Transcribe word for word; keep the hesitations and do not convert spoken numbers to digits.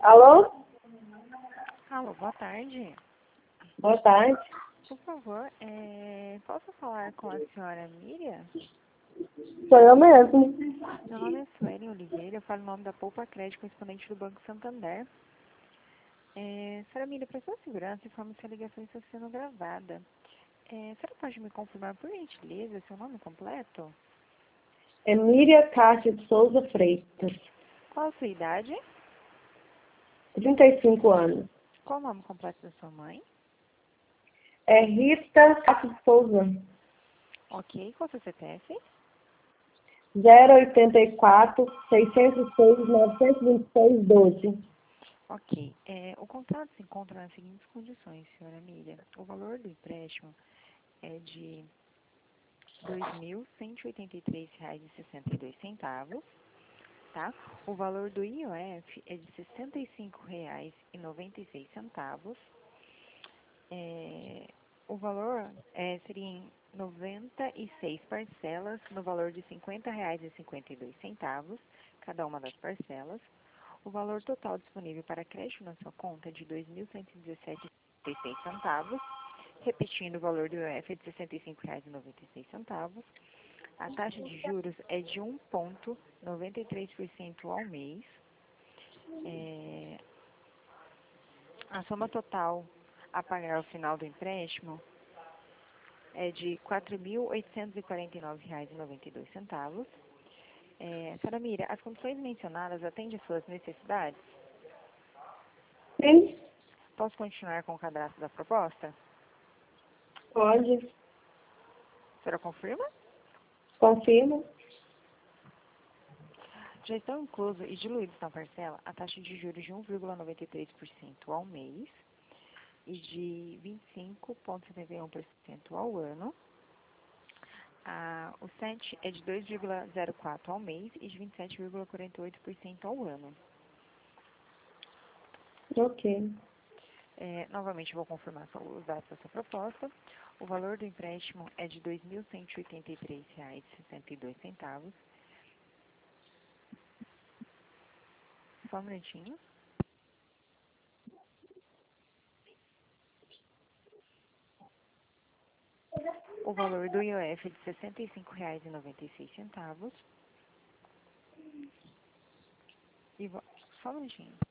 Alô? Alô, boa tarde. Boa tarde. Por favor, é, posso falar com a senhora Miriam? Sou eu mesmo. Meu nome é Suelen Oliveira, eu falo em nome da Poupa Crédito, correspondente do Banco Santander. É, senhora Miriam, para sua segurança, informo que a ligação está sendo gravada. É, a senhora pode me confirmar, por gentileza, seu nome completo? É Miriam Cássia de Souza Freitas. Qual a sua idade? trinta e cinco anos. Qual o nome completo da sua mãe? É Rita Cássia de Souza. Ok, qual o seu C P F? zero oitenta e quatro, seiscentos e seis, novecentos e vinte e seis, doze. Ok. É, o contrato se encontra nas seguintes condições, senhora Miriam. O valor do empréstimo é de dois mil cento e oitenta e três reais e sessenta e dois centavos, tá? O valor do I O F é de sessenta e cinco reais e noventa e seis centavos. É, o valor é, seria em noventa e seis parcelas, no valor de cinquenta reais e cinquenta e dois centavos, cada uma das parcelas. O valor total disponível para crédito na sua conta é de dois mil cento e dezessete reais e setenta e seis centavos. Repetindo, o valor do I O F é de sessenta e cinco reais e noventa e seis centavos. A taxa de juros é de um vírgula noventa e três por cento ao mês. É, a soma total a pagar ao final do empréstimo é de quatro mil oitocentos e quarenta e nove reais e noventa e dois centavos. É, senhora Mira, as condições mencionadas atendem às suas necessidades? Sim, Posso continuar com o cadastro da proposta? pode. A senhora confirma? Confirmo. Já estão inclusos e diluídos na parcela a taxa de juros de um vírgula noventa e três por cento ao mês e de vinte e cinco vírgula setenta e um por cento ao ano. Ah, o S E T é de dois vírgula zero quatro por cento ao mês e de vinte e sete vírgula quarenta e oito por cento ao ano. Ok. É, novamente, vou confirmar só os dados da sua proposta. O valor do empréstimo é de dois mil cento e oitenta e três reais e sessenta e dois centavos. Só um minutinho. O valor do I O F é de sessenta e cinco reais e noventa e seis centavos. E vo- só um minutinho.